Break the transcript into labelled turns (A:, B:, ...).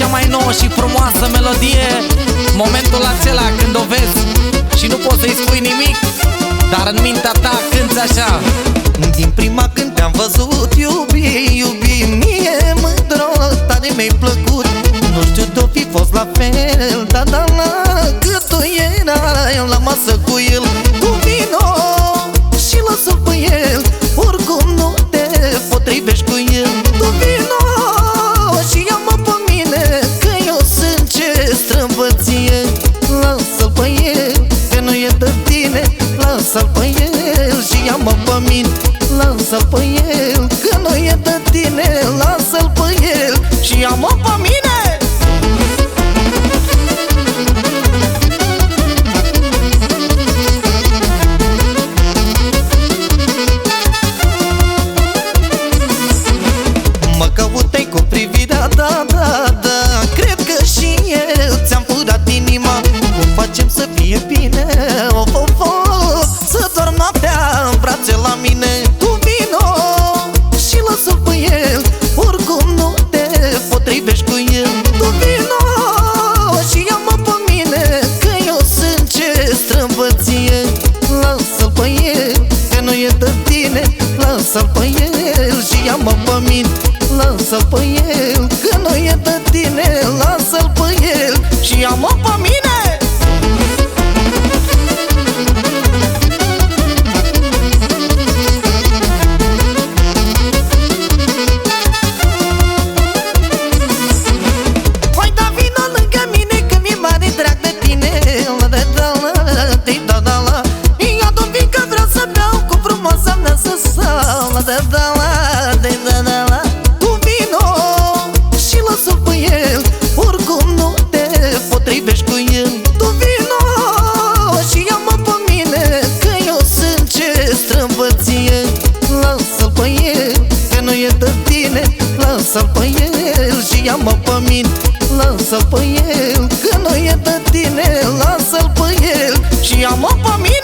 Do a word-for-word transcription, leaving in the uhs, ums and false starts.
A: cea mai nouă și frumoasă melodie. Momentul acela când o vezi și nu poți să-i spui nimic, dar în mintea ta cânti așa.
B: Din prima când te-am văzut, iubi, iubi, mie mândro, tare mi-ai plăcut. Nu știu de-o fi fost la fel, da, da, la cât tu erai la masă cu el. Cu vino și lasă-l pe el, oricum nu te potrivești cu el. Tu vino și ia-mă pe mine, că eu sunt ce strâmbăție. Lasă-l pe el, că nu e de tine. Lasă-l pe el și ia-mă pe mine. Lasă-l pe el, că nu e de tine. Lasă-l pe el și ia-mă pe mine. Mă căutai cu privirea, da, da, da. Cred că și eu ți-am furat inima. Cum facem să fie bine? Of, of, of. Să dorm noaptea în brațe la mine. Tu vino și lasă-l pe el, oricum nu te potrivești cu el. Tu vino și ia-mă pe mine, că eu sunt ce strâmbăție. Lasă-l pe el, că nu e de tine. Lasă-l pe el și ia-mă pe mine. Lasă-l pe el, că nu e de tine. Lasă-l pe el și ia-mă pe mine. Hai da vino lângă mine, că mi-e mare drag de tine. La da da la, da da la. Ia-mi vin că vreau să beau cu frumoasa mea să stau. La da da la, da da la. Lasă-l pe el, oricum nu te potrivești cu el. Tu vino și ia-mă pe mine, că eu sunt ce strâmbăție. Lasă-l pe el, că nu e de tine. Lasă-l pe el și ia-mă pe mine. Lasă-l pe el, că nu e de tine. Lasă-l pe el și ia-mă pe mine.